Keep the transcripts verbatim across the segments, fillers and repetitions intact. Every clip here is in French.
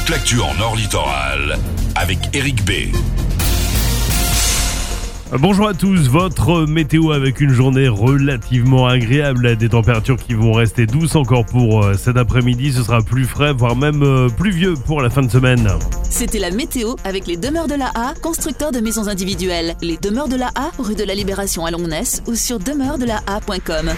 toute l'actu en Nord Littoral avec Eric B. Bonjour à tous, votre météo avec une journée relativement agréable, des températures qui vont rester douces encore pour cet après-midi, ce sera plus frais, voire même pluvieux pour la fin de semaine. C'était la météo avec les Demeures de la A, constructeurs de maisons individuelles. Les Demeures de la A, rue de la Libération à Longnes ou sur demeure de la a point com.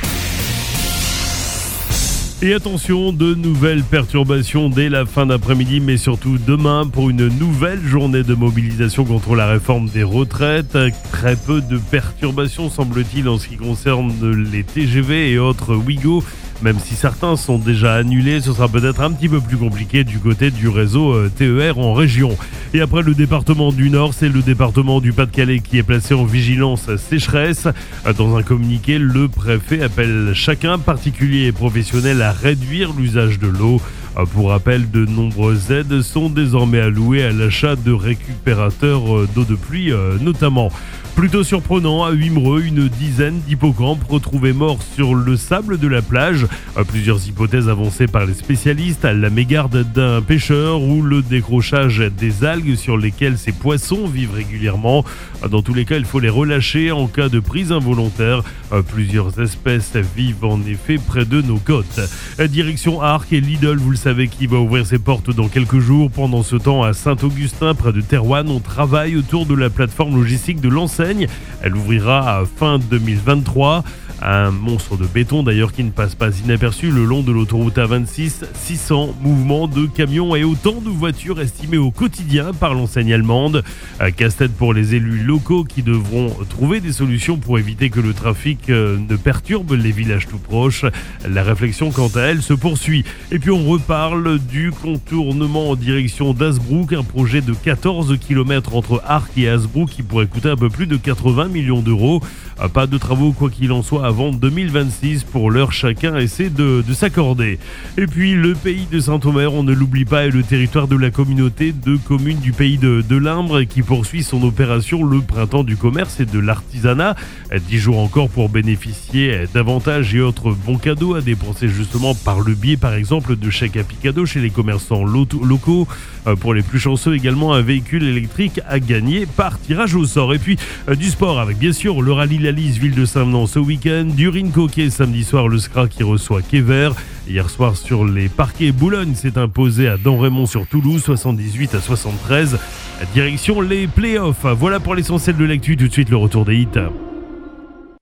Et attention, de nouvelles perturbations dès la fin d'après-midi, mais surtout demain pour une nouvelle journée de mobilisation contre la réforme des retraites. Très peu de perturbations semble-t-il en ce qui concerne les T G V et autres Ouigo. Même si certains sont déjà annulés, ce sera peut-être un petit peu plus compliqué du côté du réseau T E R en région. Et après le département du Nord, c'est le département du Pas-de-Calais qui est placé en vigilance sécheresse. Dans un communiqué, le préfet appelle chacun, particulier et professionnel, à réduire l'usage de l'eau. Pour rappel, de nombreuses aides sont désormais allouées à l'achat de récupérateurs d'eau de pluie notamment. Plutôt surprenant, à Wimereux, une dizaine d'hippocampes retrouvés morts sur le sable de la plage. Plusieurs hypothèses avancées par les spécialistes, la mégarde d'un pêcheur ou le décrochage des algues sur lesquelles ces poissons vivent régulièrement. Dans tous les cas, il faut les relâcher en cas de prise involontaire. Plusieurs espèces vivent en effet près de nos côtes. Direction Arques et Lidl, vous le savez, qui va ouvrir ses portes dans quelques jours. Pendant ce temps, à Saint-Augustin, près de Thérouanne, on travaille autour de la plateforme logistique de l'enseigne. Elle ouvrira à fin deux mille vingt-trois. Un monstre de béton d'ailleurs qui ne passe pas inaperçu le long de l'autoroute A vingt-six. six cents mouvements de camions et autant de voitures estimées au quotidien par l'enseigne allemande. Casse-tête pour les élus locaux qui devront trouver des solutions pour éviter que le trafic ne perturbe les villages tout proches. La réflexion quant à elle se poursuit. Et puis on reparle du contournement en direction d'Hasbrook, un projet de quatorze kilomètres entre Arques et Hasbrook qui pourrait coûter un peu plus de quatre-vingts millions d'euros. Pas de travaux quoi qu'il en soit avant deux mille vingt-six. Pour l'heure, chacun essaie de, de s'accorder. Et puis le pays de Saint-Omer, on ne l'oublie pas, est le territoire de la communauté de communes du pays de, de l'Imbre qui poursuit son opération Le Printemps du commerce et de l'artisanat. Dix jours encore pour bénéficier d'avantages et autres bons cadeaux à dépenser justement par le biais par exemple de chèques à Picado chez les commerçants locaux. Pour les plus chanceux également, un véhicule électrique à gagner par tirage au sort. Et puis du sport avec bien sûr le rallye La Lys Ville de Saint-Venant ce week-end. Du Rincoquet samedi soir, le S C R A qui reçoit Quévert. Hier soir sur les parquets, Boulogne s'est imposé à Damrémont sur Toulouse, soixante-dix-huit à soixante-treize. Direction les playoffs. Voilà pour l'essentiel de l'actu. Tout de suite le retour des hits.